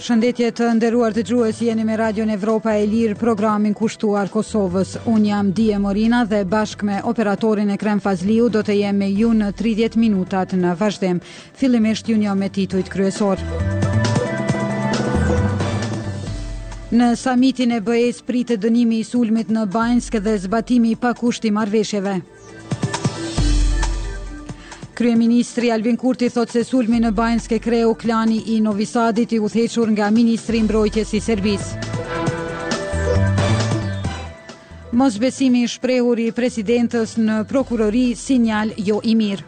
Përshëndetje të nderuar dëgjues, jeni me Radion Evropa e Lirë, programin kushtuar Kosovës. Unë jam Dije Morina dhe bashkë me operatorin Ekrem Fazliu do të jem me ju në 30 minutat në vazhdim. Fillimisht ju njoh me titujt kryesor. Në samitin e BE-s pritet dënimi i sulmit në Banjsk dhe zbatimi i pakushtë i marrëveshjeve. Kryeministri Albin Kurti thot se sulmi në Banjsk e kreu klani i Novi Sadit i udhëhequr nga Ministri i Mbrojtjes i Serbisë. Mosbesimi i shprehur i presidentës në prokurori sinjal jo i mirë.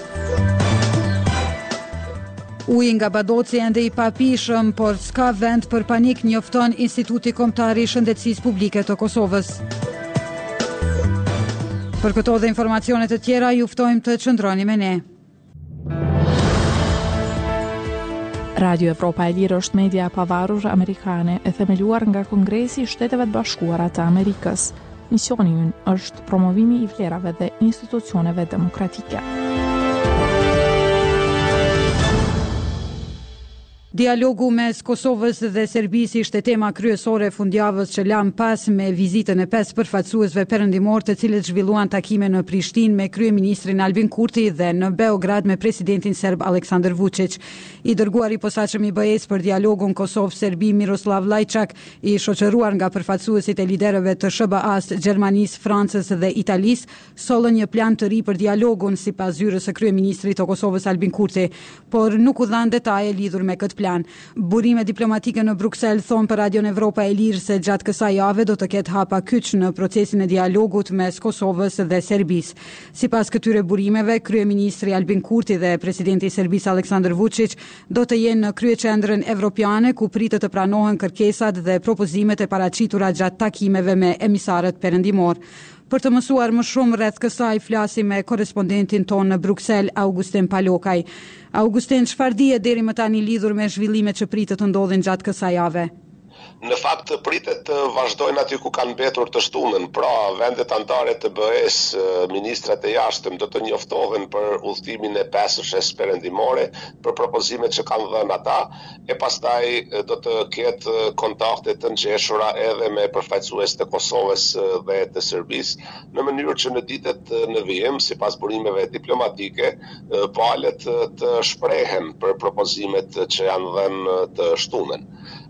Uji nga Badoci ende i papishëm, por s'ka vend për panik, njofton Instituti Kombëtar i Shëndetësisë Publike të Kosovës. Për këto dhe informacionet të tjera, ju ftojmë të qëndroni me ne. Radio Evropa e Lirë është media e pavarur amerikane e themeluar nga Kongresi i Shteteve të Bashkuara të Amerikës. Misioni i ynë është promovimi i vlerave dhe institucioneve demokratike. Dialogu mes Kosovës dhe Serbisë ishte tema kryesore fundjavës që lam pas me vizitën e 5 përfaqësuesve perëndimor, të cilët zhvilluan takime në Prishtinë me kryeministrin Albin Kurti dhe në Beograd me presidentin serb Aleksandar Vučić. I dërguari i posaçëm i BE-s për dialogun Kosovë-Serbi Miroslav Lajçak, i shoqëruar nga përfaqësuesit e liderëve të SBA-s, Gjermanisë, Francës dhe Italisë, sollën një plan të ri për dialogun sipas zyrës së kryeministrit të Kosovës Albin Kurti, por nuk u dhan detaje lidhur me këtë plan. Burime diplomatike në Bruksel thonë për Radion Evropa e Lirë se gjatë kësaj jave do të ketë hapa kyç në procesin e dialogut mes Kosovës dhe Serbisë. Sipas këtyre burimeve, kryeministri Albin Kurti dhe presidenti i Serbisë Aleksandar Vučić do të jenë në kryeqendrën evropiane, ku pritet të pranohen kërkesat dhe propozimet e paraqitura gjatë takimeve me emisarët perëndimor. Për të mësuar më shumë rreth kësaj, flasim me korrespondentin tonë në Bruksel, Augustin Palokaj. Augustin, çfarë dije deri më tani lidhur me zhvillimet që pritet të ndodhin gjatë kësaj jave? Në fakt pritet të vazhdojnë aty ku kanë mbetur të shtunën, pra vendet anëtare të BE-s, ministrat e jashtëm do të njoftohen për udhëtimin e pesëshes perëndimore, për propozimet që kanë dhënë ata, e pastaj do të ketë kontakte të ngjeshura edhe me përfaqësues të Kosovës dhe të Serbisë, në mënyrë që në ditët në vijim, sipas burimeve diplomatike, palët të shprehen për propozimet që janë dhënë të shtunën.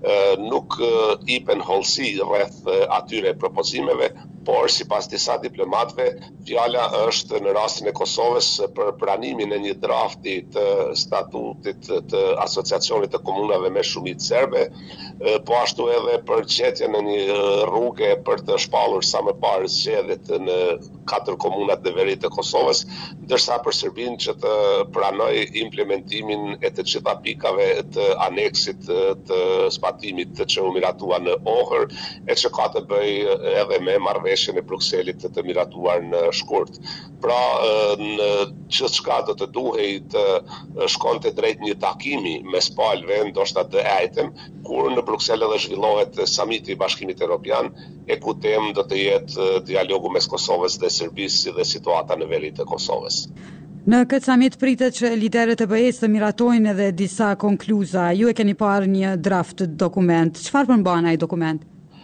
Nuk ipen hollësi rreth atyre propozimeve, por sipas disa diplomatëve, fjala është në rastin e Kosovës për pranimin e një drafti të statutit të Asociacionit të Komunave me Shumicë Serbe, po ashtu edhe për gjetjen e një rruge për të shpallur sa më parë zgjedhjet në 4 komunat dhe veri të Kosovës, ndërsa për Serbinë që të pranoj implementimin e të gjitha pikave të aneksit të zbatimit të që u miratua në Ohër, e që ka të bëj edhe me marrëveshjen e Brukselit të miratuar në shkurt. Pra, në gjithçka do të duhej të shkonte drejt një takimi mes palëve, ndoshta të ejtëm, kur në Bruksel edhe zhvillohet samiti i Bashkimit Evropian, e ku temë do të jetë dialogu mes Kosovës dhe Serbisë dhe situata në veri të Kosovës. Në këtë samit pritet që liderët e BE-s të miratojnë edhe disa konkluza. Ju e keni parë një draft dokument. Çfarë përmban ai dokument?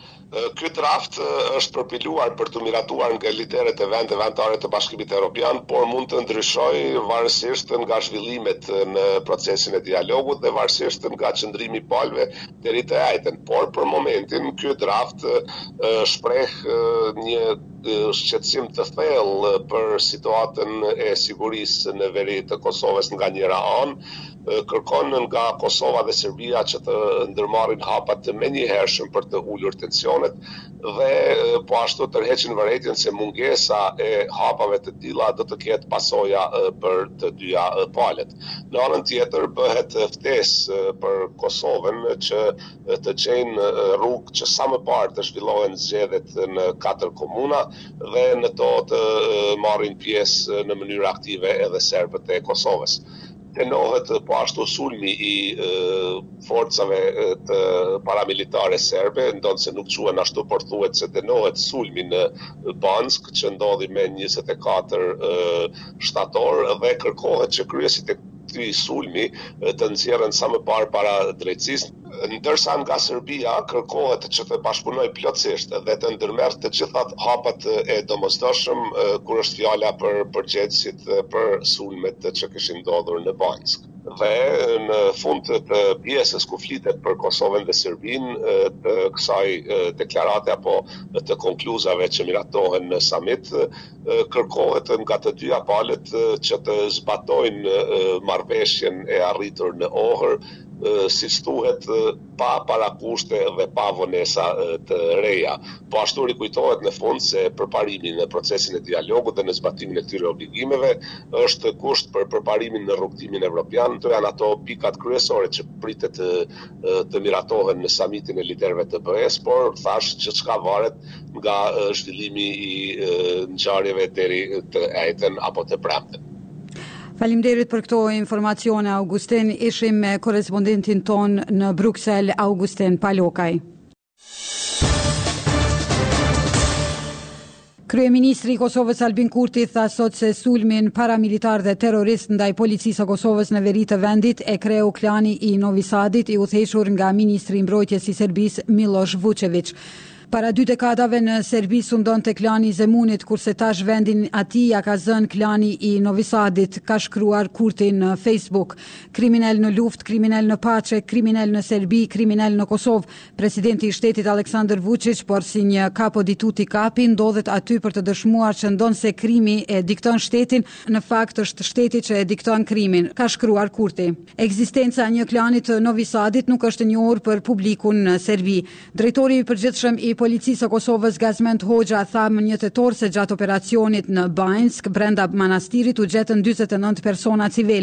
Ky draft është përpiluar për të miratuar nga liderët e vendeve anëtare të Bashkimit Evropian, por mund të ndryshojë varësisht nga zhvillimet në procesin e dialogut dhe varësisht nga qëndrimi i palëve deri te ejtën. Por për momentin ky draft shpreh një shqetësim të thellë për situatën e sigurisë në veri të Kosovës nga njëra anë, kërkon nga Kosova dhe Serbia që të ndërmarrin hapa të menjëhershëm për të ulur tensionet dhe po ashtu tërheqin vërejtjen se mungesa e hapave të tilla do të ketë pasoja për të dyja palët. Në anën tjetër bëhet ftesë për Kosovën që të gjejnë rrugë që sa më parë të zhvillohen zgjedhjet në 4 komuna dhe në to të marrin pjesë në mënyrë aktive edhe serbët e Kosovës. Denohet po ashtu sulmi i forcave të paramilitare serbe, ndonë se nuk quhen ashtu, por thuhet se denohet sulmi në Banjsk që ndodhi me 24 shtator dhe kërkohet që kryesit e ky sulmi të nxjerrën sa më parë para drejtësisë, ndërsa nga Serbia kërkohet që të bashkëpunojë plotësisht dhe të ndërmerrë të gjitha hapat e domosdoshëm kur është fjala për përgjegjësit për sulmet që kishin ndodhur në Banjsk. Dhe në fund të pjesës ku flitet për Kosovën dhe Serbinë të kësaj deklarate apo të konkluzave që miratohen në summit, kërkohet nga të dyja palët që të zbatojnë marrëveshjen e arritur në Ohër, siç thuhet, pa parakushte dhe pa vonesa të reja. Po ashtu rikujtohet në fund se përparimi në procesin e dialogut dhe në zbatimin e këtyre obligimeve është kusht për përparimin në rrugtimin evropian. Këto janë ato pikat kryesore që pritet të miratohen në summitin e liderëve të BE-s, por thash që çka varet nga zhvillimi i ngjarjeve deri të ejten apo të premten. Faleminderit për këto informacione, Augustin. Ishim me korrespondentin ton në Bruksel, Augustin Palokaj. Kryeministri i Kosovës Albin Kurti tha sot se sulmin paramilitar dhe terrorist ndaj policisë së Kosovës në veri të vendit e kreu klani i Novi Sadit i udhëhequr nga ministri i mbrojtjes i Serbisë Miloš Vučević. Para 2 dekadave në Serbi sundonte klani i Zemunit, kurse tash vendin atij ja ka zënë klani i Novi Sadit, ka shkruar Kurti në Facebook. Kriminal në luftë, kriminal në paqe, kriminal në Serbi, kriminal në Kosovë. Presidenti i shtetit Aleksandar Vučić, por si një capo di tutti capi, ndodhet aty për të dëshmuar që ndonse krimi e dikton shtetin, në fakt është shteti që e dikton krimin, ka shkruar Kurti. Ekzistenca e një klani të Novi Sadit nuk është e njohur për publikun në Serbi. Drejtori i përgjithshëm i policisë së Kosovës Gazmend Hoxha tha më 1 tetor se gjatë operacionit në Banjsk brenda manastirit u gjetën 49 persona civil,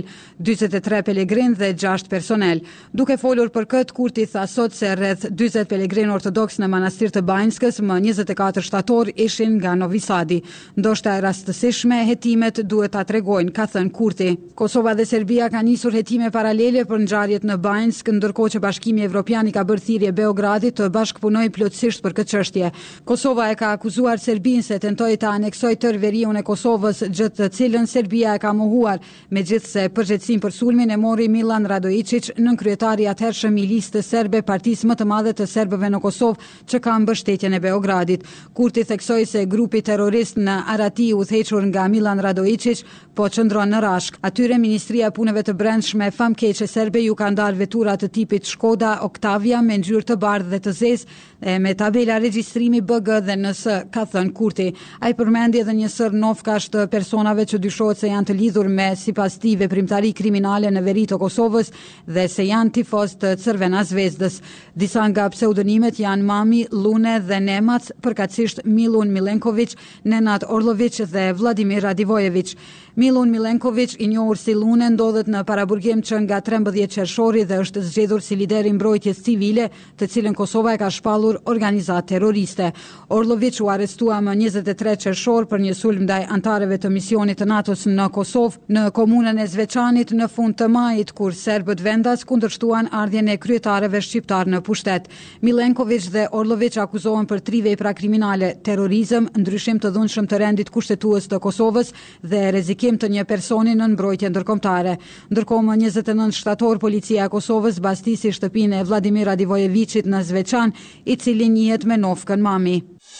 43 pelegrin dhe 6 personel. Duke folur për këtë, Kurti tha sot se rreth 40 pelegrin ortodoks në manastir të Banjskës më 24 shtator ishin nga Novi Sadi. Ndoshta e rastësishme hetimet duhet ta tregojnë, ka thënë Kurti. Kosova dhe Serbia kanë nisur hetime paralele për ngjarjet në Banjsk, ndërkohë që Bashkimi Evropian i ka bërë thirrje Beogradit të bashkëpunojë plotësisht për këtë çështje. Kosova e ka akuzuar Serbinë se tentoi të aneksojë tërë veriun e Kosovës, gjë të cilën Serbia e ka mohuar, megjithse përgjegjësinë për sulmin e mori Milan Radojičić, nënkryetari i atëhershëm i listës serbe, partisë më të madhe të serbëve në Kosovë, që ka mbështetjen e Beogradit. Kurti theksoi se grupi terrorist në Arati u udhëhequr nga Milan Radojičić po qëndron në Rashk. Atyre Ministria e Punëve të Brendshme famkeqe serbe ju ka ndarë vetura të tipit Shkoda Octavia me ngjyrë të bardhë dhe të zezë e me tabela regjistrimi BG dhe NS, ka thënë Kurti. Ai përmendi edhe një sër nofkash të personave që dyshohet se janë të lidhur me sipas tij veprimtari kriminale në veri të Kosovës dhe se janë tifoz të Crvena Zvezdës. Disa nga pseudonimet janë Mami, Lune dhe Nemac, përkatësisht Milun Milenković, Nenad Orlović dhe Vladimir Radivojević. Milun Milenković, i njohur si Lune, ndodhet në paraburgim që nga 13 qershori dhe është zgjedhur si lider i mbrojtjes civile, të cilën Kosova e ka shpallur organizatë terroriste. Orlović u arrestua më 23 qershor për një sulm ndaj antarëve të misionit të NATO-s në Kosovë, në komunën e Zveçanit në fund të majit, kur serbët vendas kundërshtuan ardhjen e kryetarëve shqiptar në pushtet. Milenković dhe Orlović akuzohen për 3 vepra kriminale: terrorizëm, ndryshim të dhunshëm të rendit kushtetues të Kosovës dhe rrezikim të një personi në mbrojtje ndërkombëtare. Ndërkohë më 29 shtator policia e Kosovës bastisi shtëpinë e Vladimir Radivojevićit në Zveçan, i cili njihet me nofkën Mami.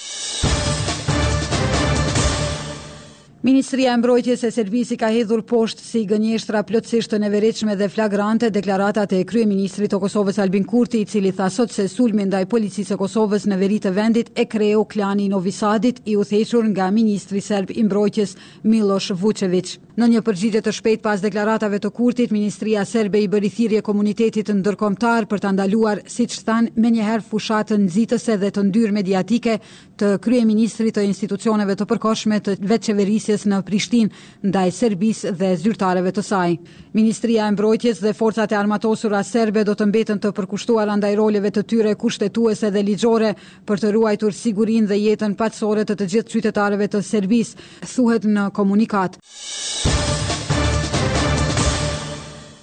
Ministria e Mbrojtjes e Serbisë ka hedhur poshtë si gënjeshtra plotësisht të neveritshme dhe flagrante deklaratat e kryeministrit të Kosovës Albin Kurti, i cili tha sot se sulmi ndaj policisë së Kosovës në veri të vendit e kreu klani i Novi Sadit, i udhëhequr nga ministri serb i mbrojtjes Miloš Vučević. Në një përgjigje të shpejtë pas deklaratave të Kurtit, Ministria serbe i bëri thirrje komunitetit ndërkombëtar për ta ndaluar, siç thanë, menjëherë fushatën nxitëse dhe të ndyrë mediatike të kryeministrit të institucioneve të përkohshme të vetëqeverisjes në Prishtinë ndaj Serbisë dhe zyrtarëve të saj. Ministria e Mbrojtjes dhe forcat e armatosura serbe do të mbeten të përkushtuara ndaj roleve të tyre kushtetuese dhe ligjore për të ruajtur sigurinë dhe jetën paqësore të gjithë qytetarëve të Serbisë, thuhet në komunikat.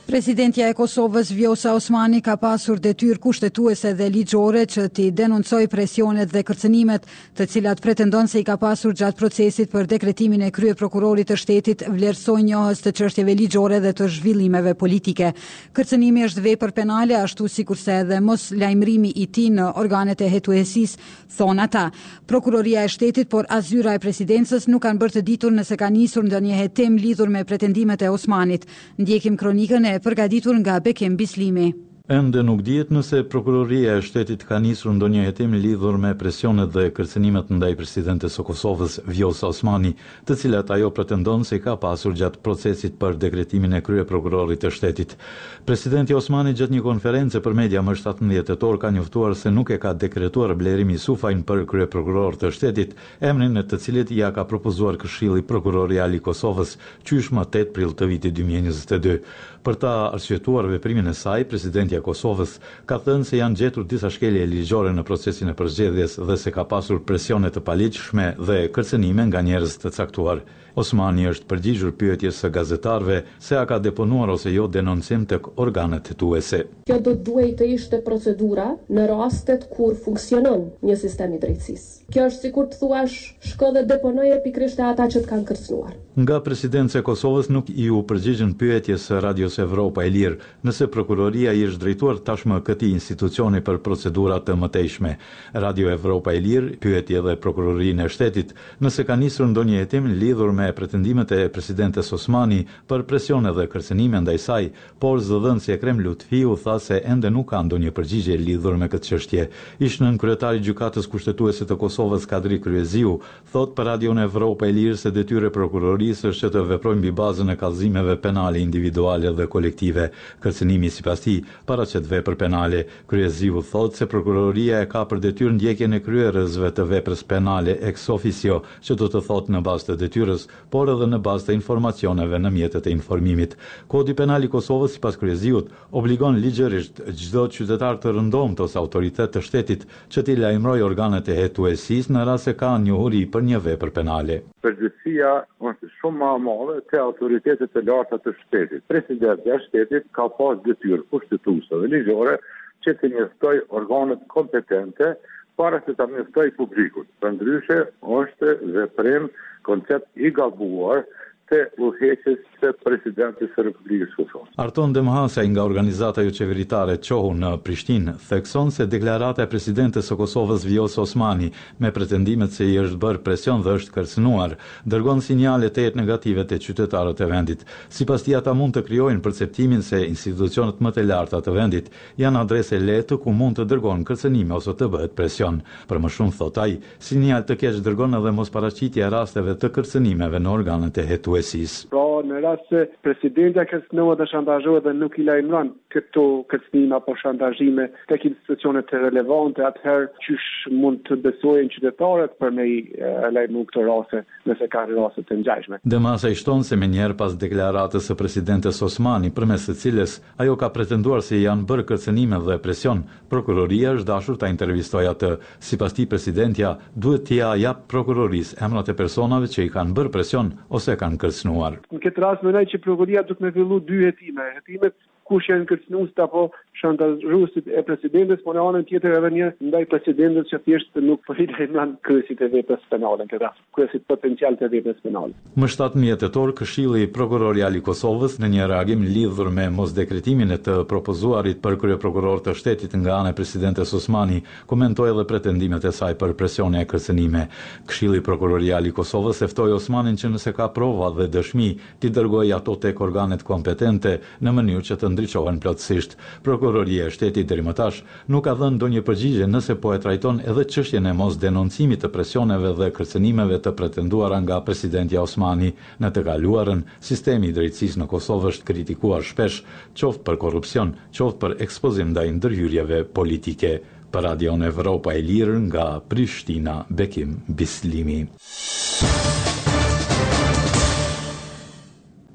Presidentja e Kosovës Vjosa Osmani ka pasur detyrë kushtetuese dhe ligjore që t'i denoncoj presionet dhe kërcënimet të cilat pretendon se i ka pasur gjatë procesit për dekretimin e kryeprokurorit të shtetit vlerësoj njohës të çështjeve ligjore dhe të zhvillimeve politike. Kërcënimi është vepër penale ashtu sikurse edhe mos lajmërimi i tij në organet e hetuesisë, thon ata. Prokuroria e shtetit por as zyra e presidencës nuk kanë bërë të ditur nëse ka nisur ndonjë hetim lidhur me pretendimet e Osmanit. Ndjekim kronikën e përgatitur nga Bekim Bislimi. Ende nuk dihet nëse prokuroria e shtetit ka nisur ndonjë hetim lidhur me presionet dhe kërcënimet ndaj presidentes së Kosovës Vjosa Osmani, të cilat ajo pretendon se ka pasur gjatë procesit për dekretimin e kryeprokurorit të shtetit. Presidenti Osmani gjatë një konferencë për media më 17 tetor ka njoftuar se nuk e ka dekretuar Blerimi Sufajn për kryeprokuror të shtetit, emrin në të cilit ja ka propozuar Këshilli Prokurorial i Kosovës qysh më 8 prill të vitit 2022. Për ta arsyetuar veprimin e saj, presidenti e Kosovës ka thënë se janë gjetur disa shkelje ligjore në procesin e përzgjedhjes dhe se ka pasur presione të paligjshme dhe kërcënime nga njerëz të caktuar. Osmani është përgjigjur pyetjes së gazetarëve se a ka deponuar ose jo denoncim tek organet hetuese. Kjo do duhet të ishte procedura në rastet kur funksionon një sistem i drejtësisë. Kjo është sikur të thuash shko dhe deponoje pikërisht ata që të kanë kërcënuar. Nga presidencia e Kosovës nuk i u përgjigjen pyetjes së Radios Evropa e Lirë nëse prokuroria i është drejtuar tashmë këtij institucioni për procedura të mëtejshme. Radio Evropa e Lirë pyeti edhe prokurorinë e shtetit nëse ka nisur ndonjë hetim lidhur me pretendimet e presidentes Osmani për presione dhe kërcënime ndaj saj, por zëdhënësi e Krem Lutfiu tha se ende nuk ka ndonjë përgjigje lidhur me këtë çështje. Ish-nën kryetari i gjykatës kushtetuese të Kosovës Kadri Kryeziu thot për Radion Evropa e Lirë se detyra e prokurorisë është që të veprojë mbi bazën e kallëzimeve penale individuale dhe kolektive. Kërcënimi sipas tij paraqet vepër penale. Kryeziu thot se prokuroria e ka për detyrë ndjekjen e kryerësve të veprës penale ex officio, që do të thotë në bazë të detyrës, por edhe në bazë të informacioneve në mjetet e informimit. Kodi penal i Kosovës sipas Kryeziut obligon ligjërisht çdo qytetar të rëndomtë ose autoritet të shtetit që t'i lajmërojë organet e hetuesisë në rast se ka njohuri për një vepër penale. Përgjegjësia është shumë më e madhe te autoritetet e larta të shtetit. Presidenti i shtetit ka pas detyrë kushtetuese dhe ligjore që të njëftoj organet kompetente para se ta njëftoj publikut. Përndryshe është veprim koncept i gabuar të udhëheqjes së presidentit të Republikës Kosovës. Arton Demhasaj nga organizata jo qeveritare Qohu në Prishtinë thekson se deklarata e presidentes së Kosovës Vjosa Osmani me pretendimet se i është bërë presion dhe është kërcënuar dërgon sinjale të jetë negative te qytetarët e vendit. Sipas tij ata mund të krijojnë perceptimin se institucionet më të larta të vendit janë adrese lehtë ku mund të dërgojnë kërcënime ose të bëhet presion. Për më shumë thot ai, sinjal të keq dërgon edhe mosparaqitja e rasteve të kërcënimeve në organet e hetuesisë. Pra, në rast se presidentja kërcënohet dhe shantazhohet dhe nuk i lajmëron këto kërcënime apo shantazhime tek institucionet të relevante, atëherë qysh mund të besojnë qytetarët për me i lajmëru këto raste nëse kanë raste të ngjashme. Demasa i shton se menjëherë pas deklaratës së presidentes Osmani, përmes së cilës ajo ka pretenduar se janë bërë kërcënime dhe presion, prokuroria është dashur ta intervistojë atë. Sipas tij presidentja duhet t'ia jap prokurorisë emrat e personave që i kanë bërë presion ose kanë kërcënuar. Në këtë rast mendoj që prokuroria duhet me fillu dy hetime. Hetimet kush janë kërcënuesit apo shantazhuesit e presidentes, por në anën tjetër edhe një ndaj presidentes që thjesht nuk po i lajmëron kryesit e veprës penale në këtë rast, kryesit potencial të veprës penale. Më 17 tetor, Këshilli Prokurorial i Kosovës në një reagim lidhur me mosdekretimin e të propozuarit për kryeprokuror të shtetit nga ana e presidentes Osmani, komentoi edhe pretendimet e saj për presione e kërcënime. Këshilli Prokurorial i Kosovës e ftoi Osmanin që nëse ka prova dhe dëshmi, t'i dërgojë ato tek organet kompetente në mënyrë që të ndriçohen plotësisht. Prokuroria e shtetit deri më tash nuk ka dhënë ndonjë përgjigje nëse po e trajton edhe çështjen e mosdenoncimit të presioneve dhe kërcënimeve të pretenduara nga presidentja Osmani. Në të kaluarën, sistemi i drejtësisë në Kosovë është kritikuar shpesh, qoftë për korrupsion, qoftë për ekspozim ndaj ndërhyrjeve politike. Për Radion Evropa e Lirë nga Prishtina, Bekim Bislimi.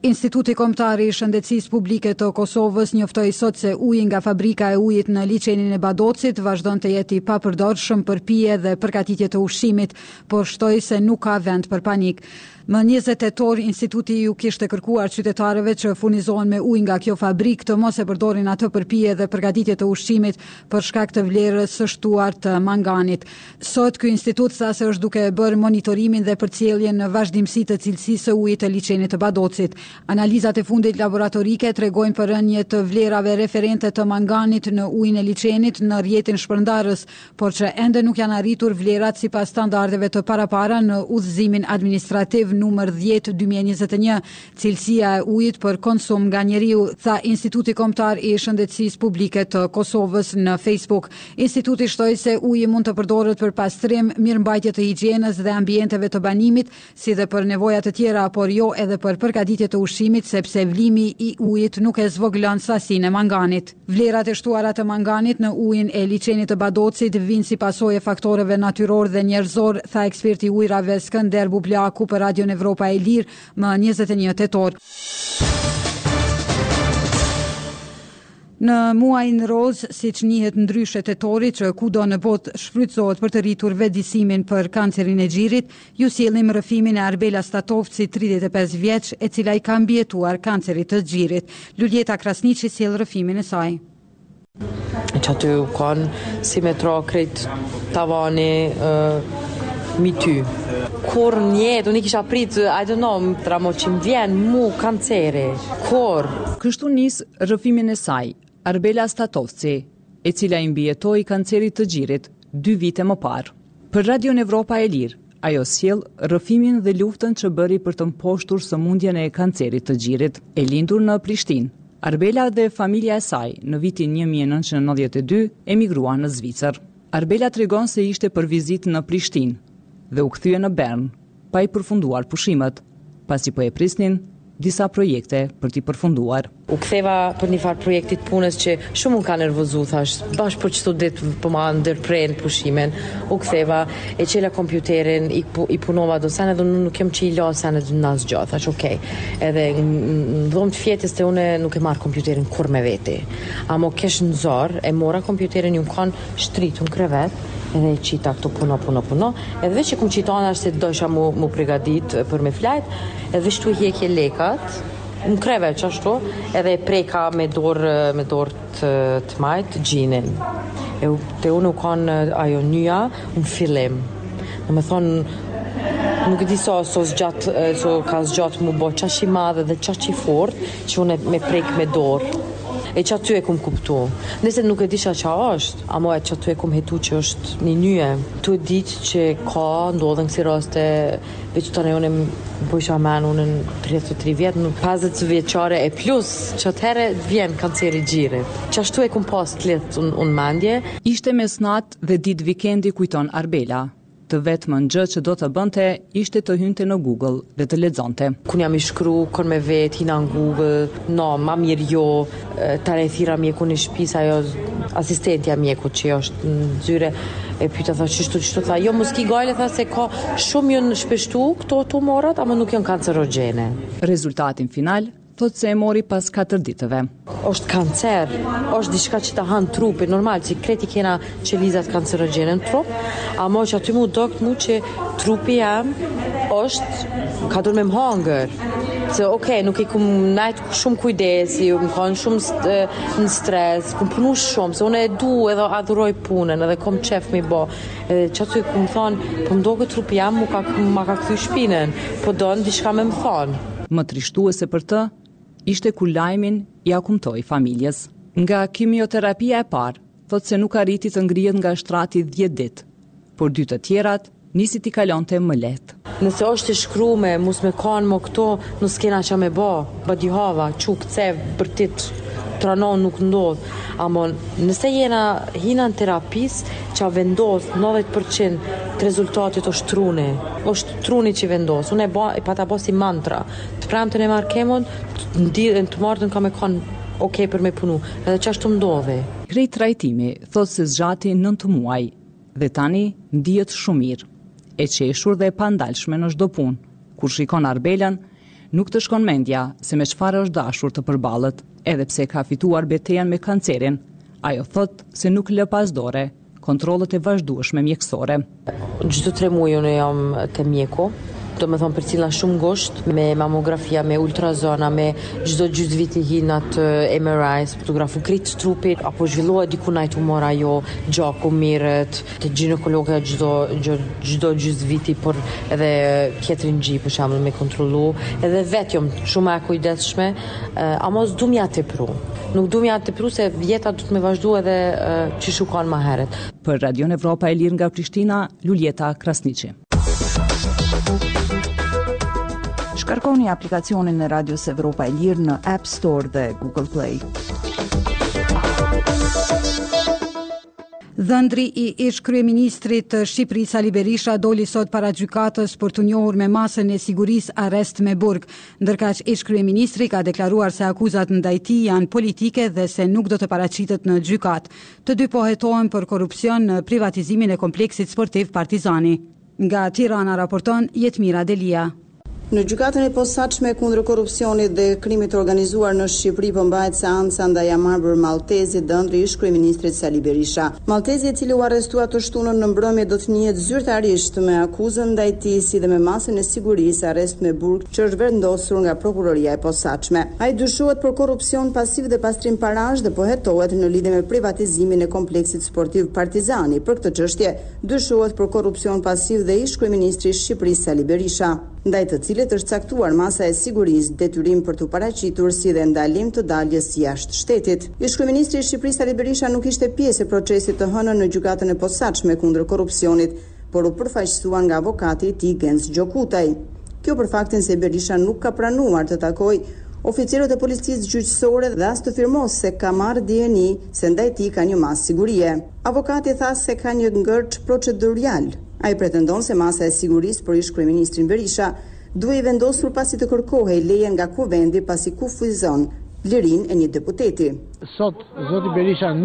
Instituti Kombëtar i Shëndetësisë Publike të Kosovës njoftoi sot se uji nga fabrika e ujit në liçenin e Badocit vazhdon të jetë i papërdorshëm për pije dhe përgatitje të ushqimit, por shtoi se nuk ka vend për panik. Më 20 tetor, instituti ju kishte kërkuar qytetarëve që furnizohen me ujë nga kjo fabrikë të mos e përdorin atë për pije dhe përgatitje të ushqimit për shkak të vlerës së shtuar të manganit. Sot ky institut tha se është duke bërë monitorimin dhe përcjelljen në vazhdimsi të cilësisë së ujit të liçenit të Badocit. Analizat e fundit laboratorike tregojnë për rënje të vlerave referente të manganit në ujin e liçenit në rrjetin shpërndarës, por që ende nuk janë arritur vlerat sipas standardeve të parapara në udhëzimin administrativ numër 10/2021, cilësia e ujit për konsum nga njeriu, tha Instituti Kombëtar i Shëndetësisë Publike të Kosovës në Facebook. Instituti shtoi se uji mund të përdoret për pastrim, mirëmbajtje të higjienës dhe ambienteve të banimit, si dhe për nevoja të tjera, por jo edhe për përgatitje të ushqimit, sepse vlimi i ujit nuk e zvoglon sasinë e manganit. Vlerat e shtuara të manganit në ujin e liçenit të Badocit vijnë si pasojë e faktoreve natyror dhe njerëzor, tha eksperti i ujrave Skënder Bubliaku për Radio Evropa e Lirë më 21 tetor. Në muajin roz, siç njihet ndryshe tetori që kudo në botë shfrytëzohet për të rritur vetëdijsimin për kancerin e xhirit, ju sjellim rrëfimin e Arbela Statovci, 35 vjeç, e cila i ka mbijetuar kancerit të xhirit. Luljeta Krasniqi sjell rrëfimin e saj. Që aty u kanë si me tra krejt tavani mi ty. Kur njetë, unë i kisha pritë, I don't know, tramo që më vjen mu kanceri. Kur? Kështu nis rrëfimin e saj, Arbela Statovci, e cila i mbijetoi kancerit të xhirit 2 vite më parë. Për Radio Evropa e Lirë, ajo sjell rrëfimin dhe luftën që bëri për të mposhtur sëmundjen e kancerit të xhirit. E lindur në Prishtinë, Arbela dhe familja e saj në vitin 1992 emigrua në Zvicër. Arbela tregon se ishte për vizitë në Prishtinë dhe u kthye në Bern, pa i përfunduar pushimet, pasi po e prisnin disa projekte për t'i përfunduar. U ktheva për një farë projektit punës që shumë unë ka nervozu, thash, bashkë për qëto ditë për ma ndërprejnë pushimen. U ktheva, e qela kompjuterin, i punova do sene dhe nuk jem që i la sene dhe nas gjatë, thash, okej. Edhe në dhomë të fjetës të une nuk e marë kompjuterin kur me veti. Amo kesh në zorë, e mora kompjuterin, ju më kanë shtritu në krevet, edhe i qita këto puno. Edhe veç që kum qitona është se dojsha mu pregadit për me flajt, edhe veç tu hjekje lekat, në kreve që ashtu, edhe preka me dorë të majtë gjinin. Te unë u kanë ajo njëja, unë fillim. Në me thonë, nuk di so ka zgjatë mu bo qashi madhe dhe qashi fort, që unë me prek me dorë. E që aty e kum kuptu. Nëse nuk e disha qa është, amo e që aty e kum hetu që është një njëje. Tu e ditë që ka ndodhen kësi raste, veç të ne unë bësha men unë në 33 vjetë, në 50 vjeqare e plus, që atëhere vjen kanceri xhirit. Që ashtu e kum pas të letë unë mendje. Ishte mesnat dhe ditë vikendi, kujton Arbela. Të vetëm gjë që do të bënte ishte të hynte në Google dhe të lexonte. Kun jam i shkru, kur me vet, hina në Google, no, ma mirë jo, tare thira mjeku në shtëpis, ajo asistentja mjeku që është në zyre, e pyta tha qështu tha, jo muski gajle tha se ka shumë jënë shpeshtu këto tumorat, ama nuk janë kancerogene. Rezultatin final thot se e mori pas 4 ditëve. Është kancer, është diçka që ta hanë trupi, normal, që kreti kena qelizat kancerogene në trup, ama që aty mu dokt mu që trupi jam ka dur me më hangër. Se nuk i kum najtë shumë kujdesi, më kanë shumë në stres, kum punu shumë, se unë e du edhe adhuroj punën, edhe kom qef mi bo. Që aty kum thonë, po më do këtë trupi jam, ma ka këthy shpinën, po do në diçka me më thonë. Më trishtuese për të, ishte kur lajmin ja kumtoi familjes. Nga kimioterapia e parë, thot se nuk arriti të ngrihet nga shtrati 10 ditë, por 2 të tjerat nisi t'i kalonte më lehtë. Nëse është të shkrume, mus me kanë më këto, nus kena që me ba dihava, quk, cev, bërtit, tranon nuk ndodh. Amon, nëse hina në terapis, që vendos 90% të rezultatit është truni. është truni që vendos. Unë e pata bo si mantra. Të premtën e marrë kemon, të martën ka me kanë okej për me punu. Edhe që ashtu ndodhe. Krejt trajtimi thot se zgjati 9 muaj dhe tani ndihet shumë mirë. E qeshur dhe e pandalshme në çdo punë. Kur shikon Arbelën, nuk të shkon mendja se me çfarë është dashur të përballet, edhe pse ka fituar betejën me kancerin. Ajo thot se nuk lë pas dore kontrollet e vazhdueshme mjekësore. Çdo 3 muaj unë jam te mjeku, do me thonë për cila shumë ngosht, me mamografia, me ultrazona, me çdo gjysmë viti hinat MRI, fotografu krejt trupit, apo zhvillohet diku naj tumor ajo, gjaku mirët, te ginekologa çdo gjysmë viti, por edhe tjetrin gji për shembull me kontrollu, edhe vetë jam shumë e kujdesshme, ama s'du mja tepru. Nuk du mja tepru se vjeta du të me vazhdu edhe që shukon ma heret. Për Radion Evropa e Lirë nga Prishtina, Luljeta Krasniqi. Shkarkoni aplikacionin e Radios Evropa e Lirë në App Store dhe Google Play. Dhëndri i ish kryeministrit të Shqipërisë Ali Berisha doli sot para gjykatës për të njohur me masën e sigurisë arrest me burg, ndërkaq ish kryeministri ka deklaruar se akuzat ndaj tij janë politike dhe se nuk do të paraqitet në gjykatë. Të dy pohetohen për korrupsion në privatizimin e kompleksit sportiv Partizani. Nga Tirana raporton Jetmira Delia. Në gjykatën e posaçme kundër korrupsionit dhe krimit të organizuar në Shqipëri po mbahet seanca ndaj Amarbër Maltezi, Dëndri ish kryeministrit Sali Berisha. Maltezi, i cili u arrestua të shtunën në mbrëmje, do të njihet zyrtarisht me akuzën ndaj tij si dhe me masën e sigurisë arrest me burg që është vendosur nga prokuroria e posaçme. Ai dyshohet për korrupsion pasiv dhe pastrim parash dhe po hetohet në lidhje me privatizimin e kompleksit sportiv Partizani. Për këtë çështje dyshohet për korrupsion pasiv dhe ish kryeministri i Shqipërisë Sali Berisha, ndaj të cilit është caktuar masa e sigurisë detyrim për të paraqitur si dhe ndalim të daljes jashtë shtetit. Ish kryeministri i Shqipërisë Sali Berisha nuk ishte pjesë e procesit të hënën në gjykatën e posaçme kundër korrupsionit, por u përfaqësua nga avokati i tij Genc Gjokutaj. Kjo për faktin se Berisha nuk ka pranuar të takojë oficerët e policisë gjyqësore dhe as të firmos se ka marrë DNI se ndaj tij ka një masë sigurie. Avokati tha se ka një ngërç procedurial. Ai pretendon se masa e sigurisë për ish kryeministrin Berisha duhej vendosur pasi të kërkohej leje nga kuvendi pasi kufizon lirinë e një deputeti. Sot zoti Berisha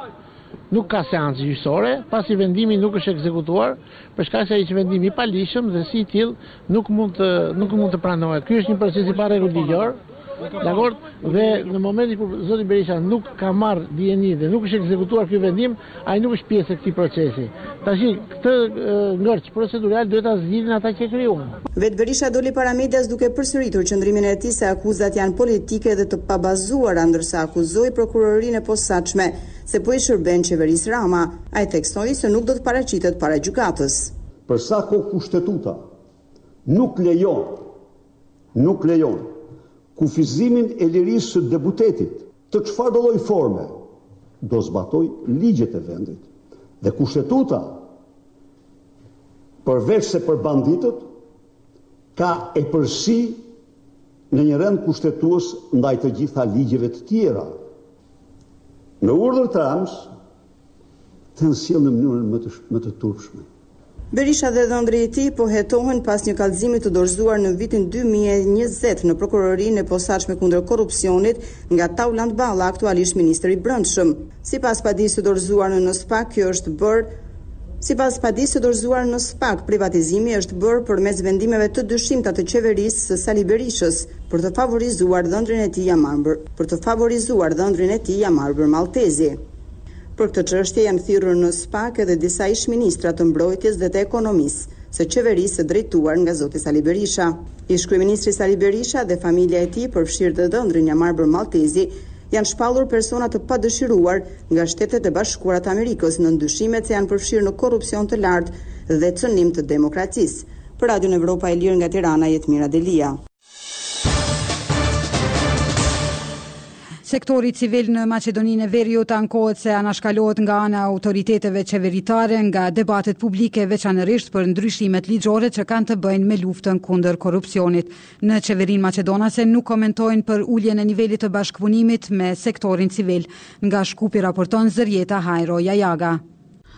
nuk ka seancë gjyqësore, pasi vendimi nuk është ekzekutuar, për shkak se ishte vendim i palishëm dhe si i tillë nuk mund të pranohet. Ky është një proces i parregullor. Dakor, dhe në momentin kur zoti Berisha nuk ka marrë DNI dhe nuk është ekzekutuar ky vendim, ai nuk është pjesë e këtij procesi. Tash këtë ngërç procedural duhet ta zgjidhin ata që krijuan. Vet Berisha doli para medias duke përsëritur qëndrimin e tij se akuzat janë politike dhe të pabazuara, ndërsa akuzoi prokurorinë e posaçme se po i shërben qeverisë Rama. Ai theksoi se nuk do të paraqitet para gjykatës. Për sa kohë kushtetuta nuk lejon kufizimin e lirisë së deputetit të çfarëdo lloj forme, do zbatoj ligjet e vendit. Dhe kushtetuta, përveç se për banditët, ka e përsi në një rend kushtetues ndaj të gjitha ligjeve të tjera. Në urdhër trams, të nësjell në mënyrën më të turpshme. Berisha dhe dhëndri i tij po hetohen pas një kallëzimi të dorëzuar në vitin 2020 në prokurorinë e posaçme kundër korrupsionit nga Tauland Balla, aktualisht ministri i Brendshëm. Sipas padisë së dorëzuar në SPAK, privatizimi është bërë përmes vendimeve të dyshimta të qeverisë së Sali Berishës për të favorizuar dhëndrin e tij Amarbër Maltezi. Për këtë çështje janë thirrur në SPAK edhe disa ish-ministra të mbrojtjes dhe të ekonomisë së qeverisë së drejtuar nga zoti Sali Berisha. Ish-kryeministri Sali Berisha dhe familja e tij, përfshirë të dhëndrin Amarbër Maltezi, janë shpallur persona të padëshiruar nga Shtetet e Bashkuara të Amerikës në ndyshimet se janë përfshirë në korrupsion të lartë dhe cënim të demokracisë. Për Radion Evropa e Lirë nga Tirana, Jetmira Delia. Sektori civil në Maqedoninë e Veriut ankohet se anashkalohet nga ana e autoriteteve qeveritare nga debatet publike, veçanërisht për ndryshimet ligjore që kanë të bëjnë me luftën kundër korrupsionit. Në qeverinë maqedonase nuk komentojnë për uljen e nivelit të bashkëpunimit me sektorin civil. Nga Shkupi raporton Zërjeta Hajro Jajaga.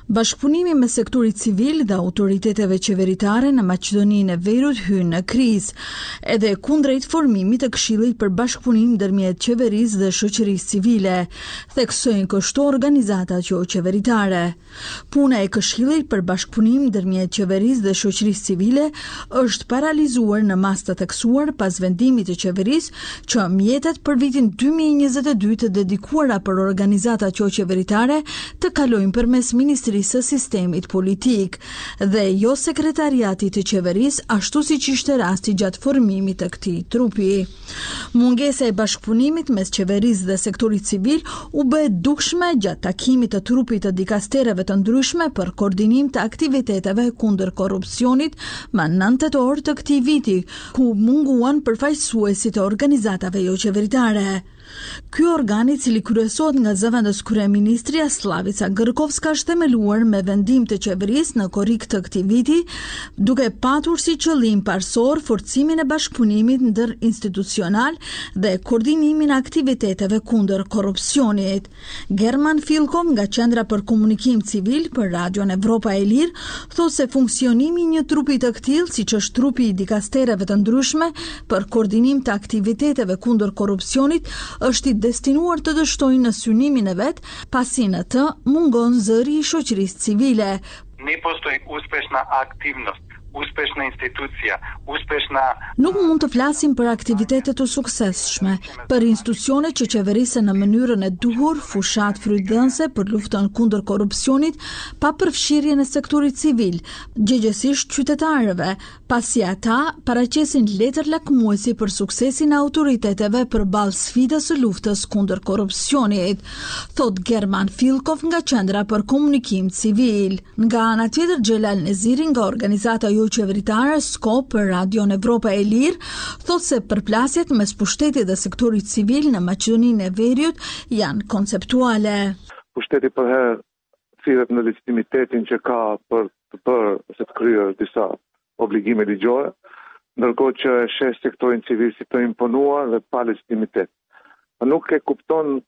Bashkëpunimi me sektorin civil dhe autoriteteve qeveritare në Maqedoninë e Veriut hyn në krizë, edhe kundrejt formimit të Këshillit për bashkëpunim ndërmjet qeverisë dhe shoqërisë civile, theksojnë kështu organizatat jo qeveritare. Puna e Këshillit për bashkëpunim ndërmjet qeverisë dhe shoqërisë civile është paralizuar në mas të theksuar pas vendimit të qeverisë që mjetet për vitin 2022 të dedikuara për organizatat jo qeveritare të kalojnë përmes Ministrisë së sistemit politik dhe jo sekretariatit të qeverisë, ashtu siç ishte rasti gjatë formimit të këtij trupi. Mungesa e bashkëpunimit mes qeverisë dhe sektorit civil u bë e dukshme gjatë takimit të trupit të dikastereve të ndryshme për koordinim të aktiviteteve kundër korrupsionit më 9 tetor të këtij viti, ku munguan përfaqësuesit e organizatave jo qeveritare. Ky organ, i cili kryesohet nga zëvendës kryeministri Slavica Gërkovska, është themeluar me vendim të qeverisë në korrik të këtij viti, duke patur si qëllim parsor forcimin e bashkëpunimit ndërinstitucional dhe koordinimin e aktiviteteve kundër korrupsionit. German Filkov nga Qendra për Komunikim Civil për Radion Evropa e Lirë thotë se funksionimi i një trupi të tillë, siç është trupi i dikastereve të ndryshme për koordinim të aktiviteteve kundër korrupsionit, është i destinuar të dështojnë në synimin e vet, pasi në të mungon zëri i shoqërisë civile. Ne postoji uspešna aktivnost, uspešna institucija, uspešna... Nuk mund të flasim për aktivitete të suksesshme, për institucione që qeverisen në mënyrën e duhur, fushat frydhënëse për luftën kundër korrupsionit, pa përfshirjen e sektorit civil, gjëgjësisht qytetarëve, pasi ata paraqesin letër lakmuesi për suksesin e autoriteteve përballë sfidës së luftës kundër korrupsionit, thot German Filkov nga Qendra për Komunikim Civil. Nga ana tjetër, Xhelal Neziri nga organizata jo qeveritare SKO për Radion Evropa e Lirë thotë se përplasjet mes pushtetit dhe sektorit civil në Maqedoninë e Veriut janë konceptuale. Pushteti për herë thirret në legitimitetin që ka për të bërë ose të kryer disa obligime ligjore, ndërkohë që e sheh sektorin civil si të imponuar dhe pa legitimitet. Nuk e kupton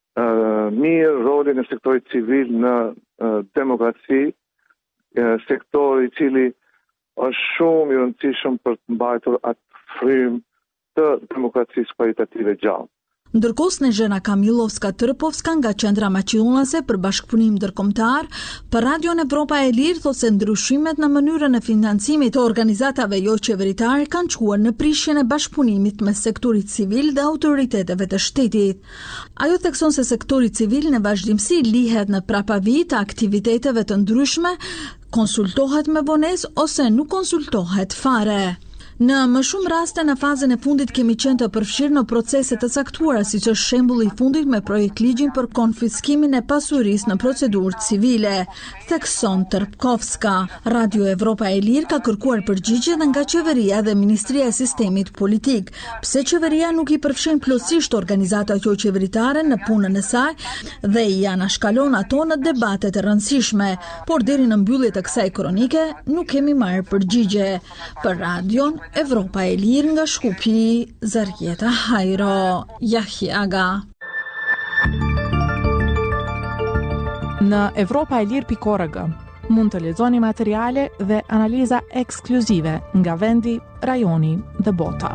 mirë rolin e sektorit civil në demokraci, sektori i cili është shumë i rëndësishëm për të mbajtur atë frymë të demokracisë kvalitative gjallë. Ndërkohë Snežana Kamilovska Trpovska nga Qendra Maqedonase për bashkëpunim ndërkombëtar për Radion Evropa e Lirë thotë se ndryshimet në mënyrën e financimit të organizatave jo qeveritare kanë çuar në prishjen e bashkëpunimit mes sektorit civil dhe autoriteteve të shtetit. Ajo thekson se sektori civil në vazhdimsi lihet në prapavi të aktiviteteve të ndryshme, konsultohet me vonesë ose nuk konsultohet fare. Në më shumë raste në fazën e fundit kemi qenë të përfshirë në procese të caktuara, siç është shembulli i fundit me projekt ligjin për konfiskimin e pasurisë në procedurë civile, thekson Trpkovska. Radio Evropa e Lirë ka kërkuar përgjigje dhe nga qeveria dhe Ministria e Sistemit Politik, pse qeveria nuk i përfshin plotësisht organizatat jo qeveritare në punën e saj dhe i anashkalon ato në debatet e rëndësishme, por deri në mbyllje të kësaj kronike nuk kemi marrë përgjigje. Për Radion Evropa e Lirë nga Shkupi, Zarjeta Hajro, Jahiaga. Në evropaelir.org mund të lexoni materiale dhe analiza ekskluzive nga vendi, rajoni dhe bota.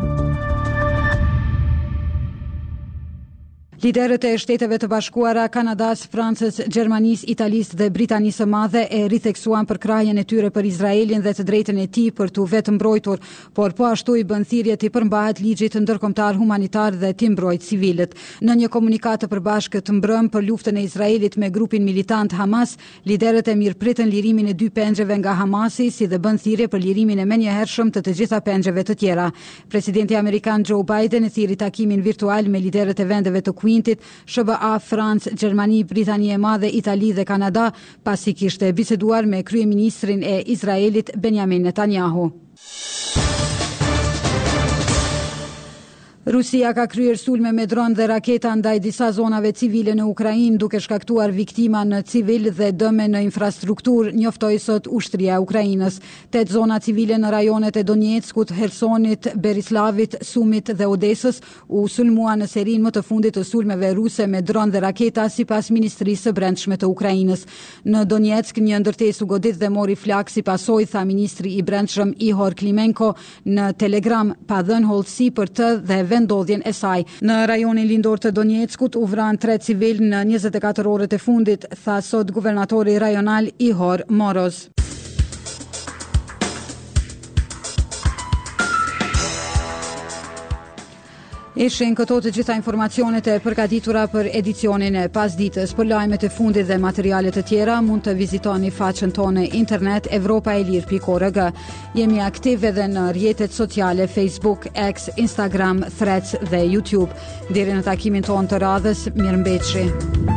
Liderët e Shteteve të Bashkuara, Kanadas, Francës, Gjermanisë, Italisë dhe Britanisë së Madhe e ritheksuan përkrahjen e tyre për Izraelin dhe të drejtën e tij për t'u vetë mbrojtur, por po ashtu i bën thirrje të përmbahet ligjit ndërkombëtar humanitar dhe t'i mbrojtë civilët. Në një komunikat të përbashkët të mbrëm për luftën e Izraelit me grupin militant Hamas, liderët e mirëpritën lirimin e 2 pengjeve nga Hamasi, si dhe bën thirrje për lirimin e menjëhershëm të gjitha pengjeve të tjera. Presidenti amerikan Joe Biden thiri takimin virtual me liderët e vendeve të SBA, Francë, Gjermani, Britani e Madhe, Itali dhe Kanada, pasi kishte biseduar me kryeministrin e Izraelit Benjamin Netanyahu. Rusia ka kryer sulme me dron dhe raketa ndaj disa zonave civile në Ukrainë, duke shkaktuar viktima në civil dhe dëme në infrastrukturë, njoftoi sot ushtria e Ukrainës. 8 zona civile në rajonet e Donjeckut, Hersonit, Berislavit, Sumit dhe Odesës u sulmua në serin më të fundit të sulmeve ruse me dron dhe raketa, sipas Ministrisë së Brendshme të Ukrainës. Në Donjeck një ndërtesë u godit dhe mori flak si pasojë, tha ministri i Brendshëm Ihor Klimenko në Telegram, pa dhënë hollësi për të dhe vendodhjen e saj. Në rajonin lindor të Donjeckut u vran 3 civil në 24 orët e fundit, tha sot guvernatori rajonal Ihor Moroz. Ishin këto të gjitha informacionet e përgatitura për edicionin e pasditës. Për lajmet e fundit dhe materialet të tjera mund të vizitoni faqen tonë internet evropaelir.org. Jemi aktiv edhe në rrjetet sociale Facebook, X, Instagram, Threads dhe YouTube. Deri në takimin tonë të radhës, mirëmbëjtje.